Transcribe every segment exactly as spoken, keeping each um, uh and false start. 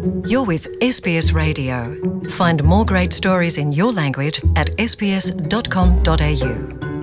You're with S B S Radio. Find more great stories in your language at s b s dot com dot a u.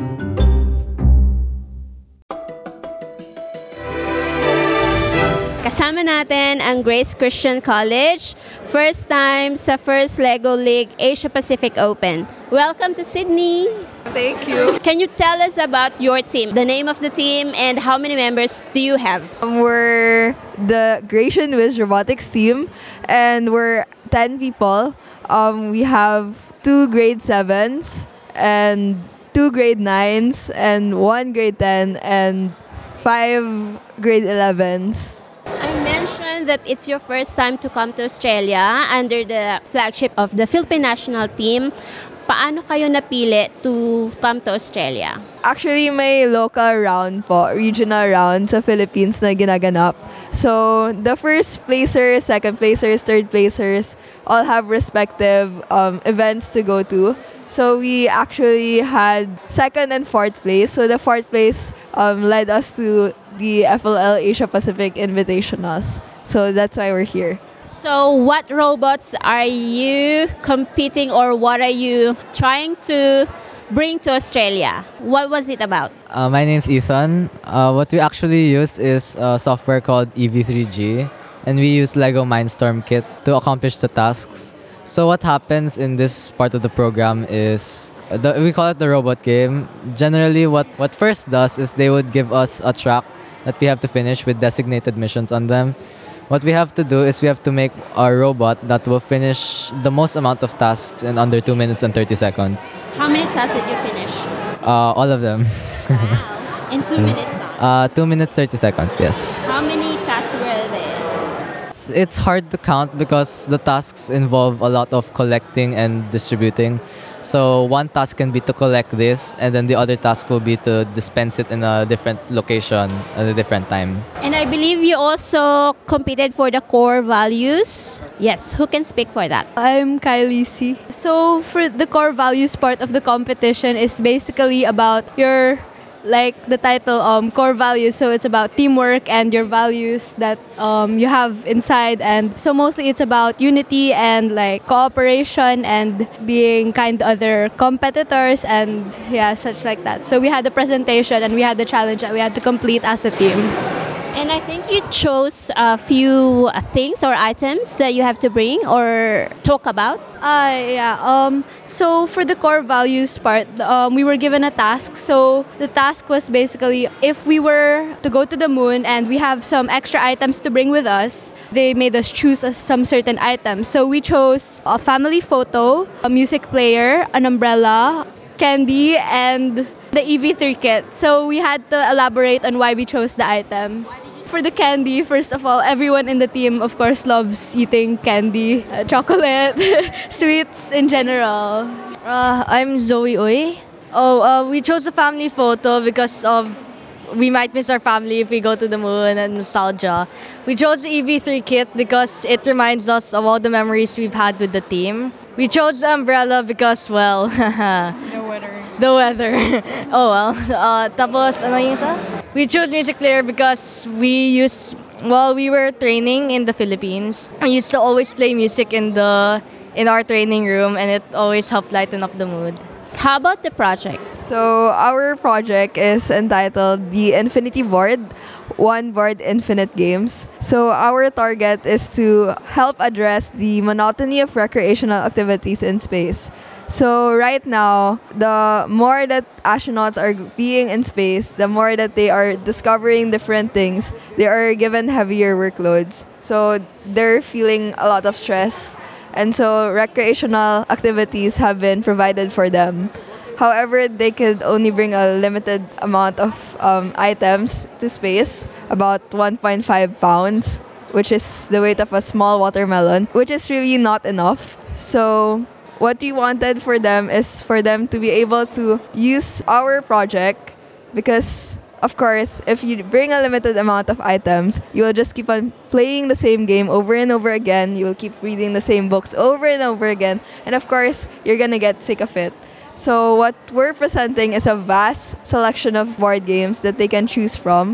Kasama natin ang Grace Christian College, first time sa first Lego League Asia Pacific Open. Welcome to Sydney. Thank you. Can you tell us about your team, the name of the team, and how many members do you have? Um, we're the Gratian Wiz Robotics team, and we're ten people. Um, we have two grade sevens, and two grade nines, and one grade ten, and five grade elevens. I mentioned that it's your first time to come to Australia under the flagship of the Philippine national team. Paano kayo napili to come to Australia? Actually, may local round po, regional round sa Philippines na ginaganap. So, the first placers, second placers, third placers all have respective um, events to go to. So, we actually had second and fourth place. So, the fourth place um, led us to the F L L Asia Pacific Invitationals. So, that's why we're here. So what robots are you competing or what are you trying to bring to Australia? What was it about? Uh, my name's Ethan. Uh, what we actually use is a software called E V three G, and we use Lego Mindstorm Kit to accomplish the tasks. So what happens in this part of the program is, the, we call it the robot game. Generally, what, what first does is they would give us a track that we have to finish with designated missions on them. What we have to do is we have to make a robot that will finish the most amount of tasks in under two minutes and thirty seconds. How many tasks did you finish? Uh, all of them. Wow. In two minutes now. Uh, two minutes, thirty seconds, yes. How many tasks were there? It's, it's hard to count because the tasks involve a lot of collecting and distributing. So one task can be to collect this, and then the other task will be to dispense it in a different location at a different time. And I believe you also competed for the core values. Yes, who can speak for that? I'm Kylie C. So for the core values part of the competition is basically about your, like the title, um, core values. So it's about teamwork and your values that um, you have inside. And so mostly it's about unity and like cooperation and being kind to other competitors and yeah, such like that. So we had the presentation and we had the challenge that we had to complete as a team. And I think you chose a few uh, things or items that you have to bring or talk about. Uh, yeah. Um, so for the core values part, um, we were given a task. So the task was basically if we were to go to the moon and we have some extra items to bring with us, they made us choose uh, some certain items. So we chose a family photo, a music player, an umbrella, candy, and the E V three kit. So we had to elaborate on why we chose the items. For the candy, first of all, everyone in the team, of course, loves eating candy, uh, chocolate, sweets in general. Uh, I'm Zoe Uy. Oh, uh, we chose a family photo because of we might miss our family if we go to the moon and nostalgia. We chose the E V three kit because it reminds us of all the memories we've had with the team. We chose the umbrella because, well, The weather. the weather. Oh well. Uh, tapos, ano yung isa? We chose music player because we used, while we were training in the Philippines, I used to always play music in the in our training room and it always helped lighten up the mood. How about the project? So, our project is entitled the Infinity Board, One Board Infinite Games. So, our target is to help address the monotony of recreational activities in space. So, right now, the more that astronauts are being in space, the more that they are discovering different things, they are given heavier workloads. So, they're feeling a lot of stress. And so recreational activities have been provided for them. However, they could only bring a limited amount of um, items to space, about one point five pounds, which is the weight of a small watermelon, which is really not enough. So what we wanted for them is for them to be able to use our project because of course, if you bring a limited amount of items, you will just keep on playing the same game over and over again. You will keep reading the same books over and over again. And of course, you're going to get sick of it. So what we're presenting is a vast selection of board games that they can choose from,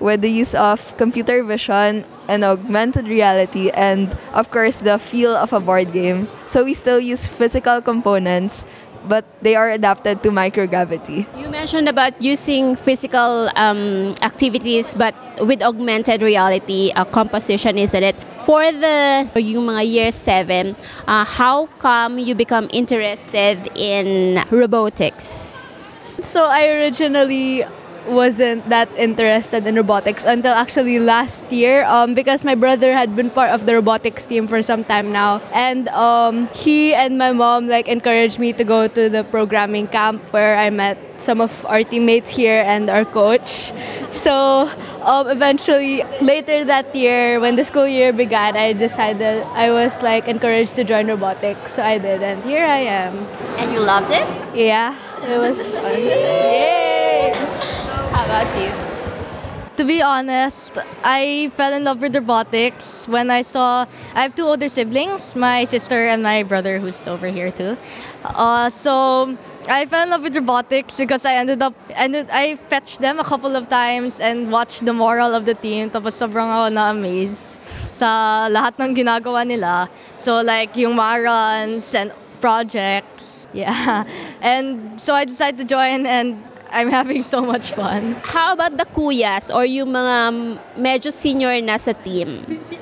with the use of computer vision and augmented reality and, of course, the feel of a board game. So we still use physical components, but they are adapted to microgravity. You mentioned about using physical um, activities but with augmented reality uh, composition, isn't it? For the for yung mga year seven, uh, how come you become interested in robotics? So I originally wasn't that interested in robotics until actually last year um, because my brother had been part of the robotics team for some time now, and um, he and my mom like encouraged me to go to the programming camp where I met some of our teammates here and our coach. So um, eventually later that year when the school year began, I decided I was like encouraged to join robotics, so I did, and here I am. And you loved it? Yeah, it was fun. Yay! How about you? To be honest, I fell in love with robotics when I saw. I have two older siblings, my sister and my brother, who's over here too. Uh, so I fell in love with robotics because I ended up, ended, I fetched them a couple of times and watched the moral of the team. Tapos sobrang ako na-amaze sa lahat ng ginagawa nila. So like yung mga runs and projects, yeah. And so I decided to join, and I'm having so much fun. How about the kuyas or yung mga medyo senior na sa team?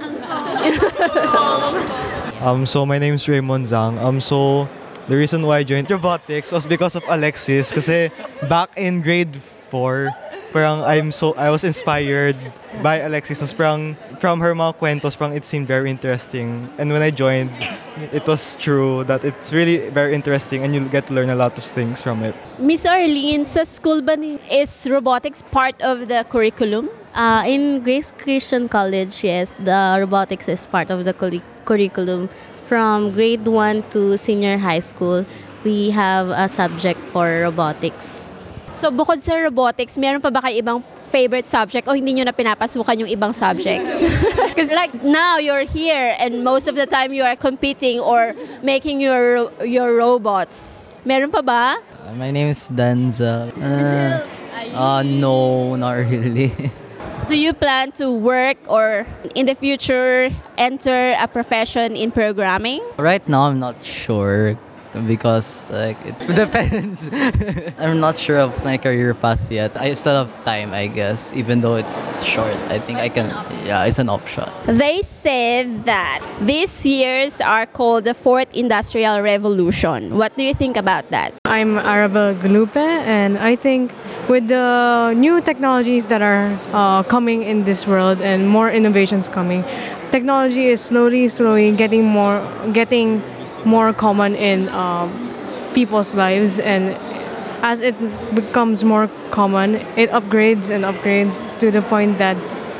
Um, so my name's Raymond Zhang. Um, so the reason why I joined robotics was because of Alexis. Kasi back in grade four, parang I'm so I was inspired by Alexis. So parang from her mga kwentos, parang it seemed very interesting. And when I joined, it was true that it's really very interesting and you get to learn a lot of things from it. Miss Arlene, sa school ba ni- is robotics part of the curriculum? Uh, in Grace Christian College, yes, the robotics is part of the curri- curriculum. From grade one to senior high school, we have a subject for robotics. So bukod sa robotics, meron pa ba kayo ibang favorite subject o hindi nyo na pinapasukan yung ibang subjects? Because like now you're here and most of the time you are competing or making your your robots. Meron pa ba? Uh, my name is Danza. Uh, uh, no, not really. Do you plan to work or in the future enter a profession in programming? Right now, I'm not sure because like it depends. I'm not sure of my career path yet. I still have time, I guess, even though it's short. I think I can. Yeah, it's an offshot. They said that these years are called the fourth industrial revolution. What do you think about that? I'm Arabelle Galupe, and I think with the new technologies that are uh, coming in this world and more innovations coming, technology is slowly, slowly getting more, getting more common in um, people's lives, and as it becomes more common, it upgrades and upgrades to the point that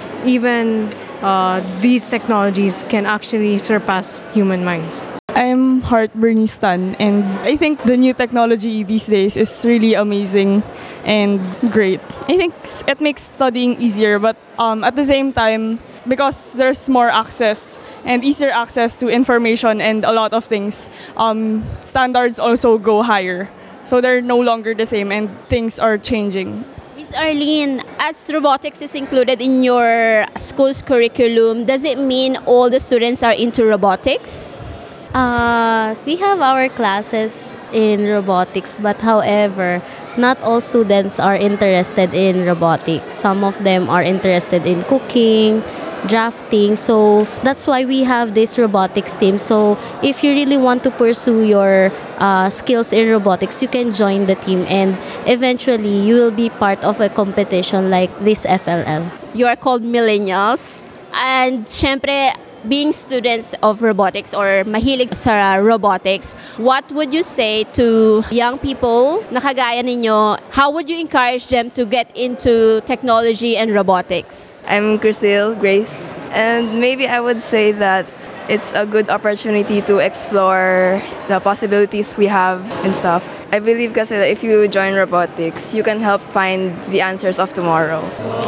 even uh, these technologies can actually surpass human minds. I'm Heart Bernistan, and I think the new technology these days is really amazing and great. I think s- it makes studying easier, but um, at the same time, because there's more access and easier access to information and a lot of things, um, standards also go higher. So they're no longer the same and things are changing. Miss Arlene, as robotics is included in your school's curriculum, does it mean all the students are into robotics? Uh, we have our classes in robotics, but however, not all students are interested in robotics. Some of them are interested in cooking, drafting. So that's why we have this robotics team. So if you really want to pursue your uh, skills in robotics, you can join the team, and eventually you will be part of a competition like this F L L. You are called millennials. And syempre, being students of robotics or mahilig sa robotics, what would you say to young people na kagaya ninyo? How would you encourage them to get into technology and robotics? I'm Christelle Grace, and maybe I would say that it's a good opportunity to explore the possibilities we have and stuff. I believe kasi that if you join robotics, you can help find the answers of tomorrow.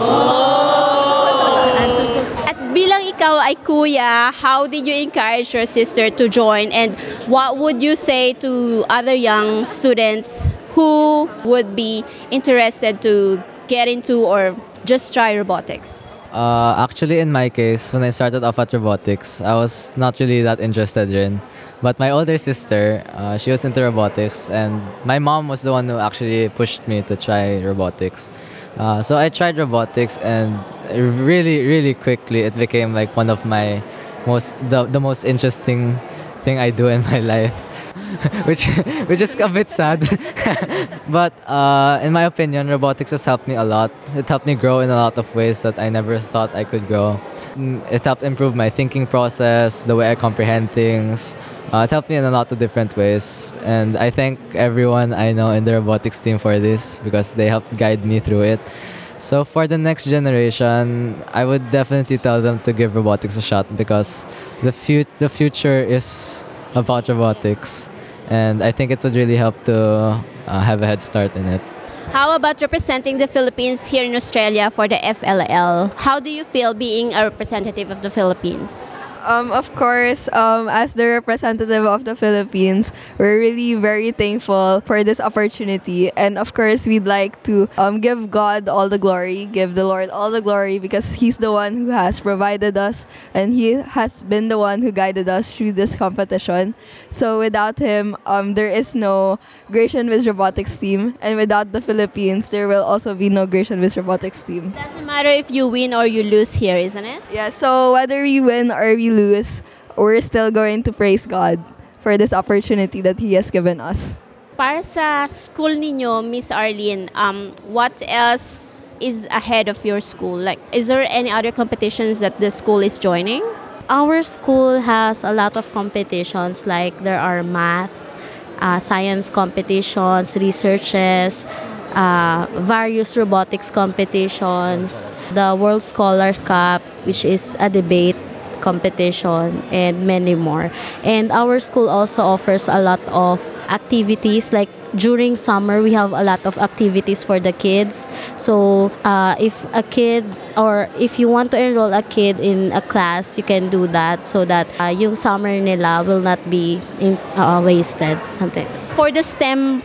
At bilang ikaw ay kuya, how did you encourage your sister to join, and what would you say to other young students who would be interested to get into or just try robotics? Uh, actually, in my case, when I started off at robotics, I was not really that interested in. But my older sister, uh, she was into robotics, and my mom was the one who actually pushed me to try robotics. Uh, so I tried robotics, and really, really quickly, it became like one of my most the, the most interesting thing I do in my life. which which is a bit sad. But uh, in my opinion, robotics has helped me a lot. It helped me grow in a lot of ways that I never thought I could grow. Mm, It helped improve my thinking process, the way I comprehend things. Uh, it helped me in a lot of different ways. And I thank everyone I know in the robotics team for this because they helped guide me through it. So for the next generation, I would definitely tell them to give robotics a shot because the fu- the future is about robotics. And I think it would really help to uh, have a head start in it. How about representing the Philippines here in Australia for the F L L? How do you feel being a representative of the Philippines? Um, of course, um, as the representative of the Philippines, we're really very thankful for this opportunity. And of course, we'd like to um, give God all the glory, give the Lord all the glory because He's the one who has provided us and He has been the one who guided us through this competition. So without Him, um, there is no Gratian Wiz Robotics team. And without the Philippines, there will also be no Gratian Wiz Robotics team. Doesn't matter if you win or you lose here, isn't it? Yeah, so whether we win or we lose, we're still going to praise God for this opportunity that He has given us. Para sa school ninyo, Miss Arlene, um, what else is ahead of your school? Like, is there any other competitions that the school is joining? Our school has a lot of competitions, like there are math, uh, science competitions, researches, uh, various robotics competitions, the World Scholars Cup, which is a debate competition, and many more. And our school also offers a lot of activities, like during summer we have a lot of activities for the kids. So uh, if a kid or if you want to enroll a kid in a class, you can do that so that uh, yung summer nila will not be in, uh, wasted. Something. For the STEM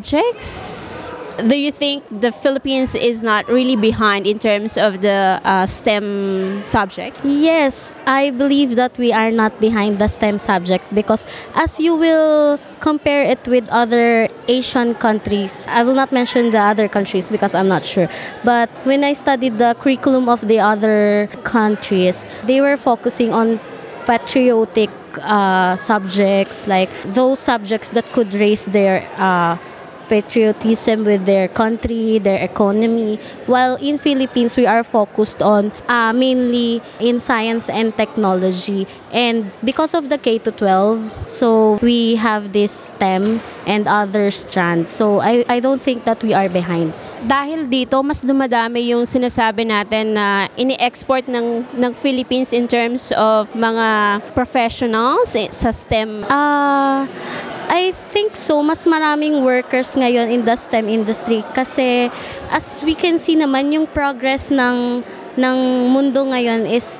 subjects, do you think the Philippines is not really behind in terms of the uh, STEM subject? Yes, I believe that we are not behind the STEM subject because as you will compare it with other Asian countries, I will not mention the other countries because I'm not sure. But when I studied the curriculum of the other countries, they were focusing on patriotic uh, subjects, like those subjects that could raise their uh, patriotism with their country, their economy. While in Philippines, we are focused on uh, mainly in science and technology. And because of the K to twelve, so we have this STEM and other strands. So I, I don't think that we are behind. Dahil dito, mas dumadami yung sinasabi natin na ini-export ng, ng Philippines in terms of mga professionals eh, sa STEM. Uh, I think so. Mas maraming workers ngayon in the STEM industry kasi as we can see naman, yung progress ng, ng mundo ngayon is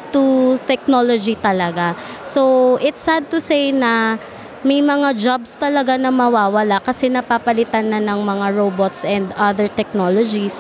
to technology talaga. So, it's sad to say na may mga jobs talaga na mawawala kasi napapalitan na ng mga robots and other technologies.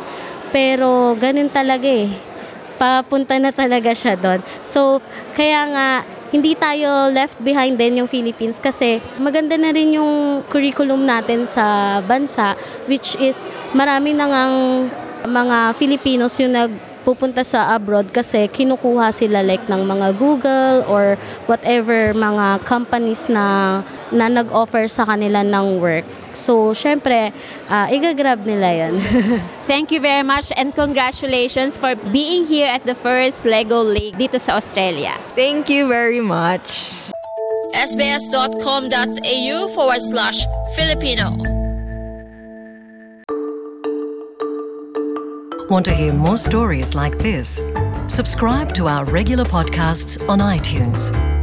Pero ganun talaga eh. Papunta na talaga siya doon. So, kaya nga, hindi tayo left behind din yung Philippines kasi maganda na rin yung curriculum natin sa bansa, which is marami na ngang mga Filipinos yung nagpupunta sa abroad kasi kinukuha sila like ng mga Google or whatever mga companies na, na nag-offer sa kanila ng work. So, syempre, uh, igagrab nila yan. Thank you very much and congratulations for being here at the first Lego League dito sa Australia. Thank you very much. sbs.com.au forward slash Filipino. Want to hear more stories like this? Subscribe to our regular podcasts on iTunes.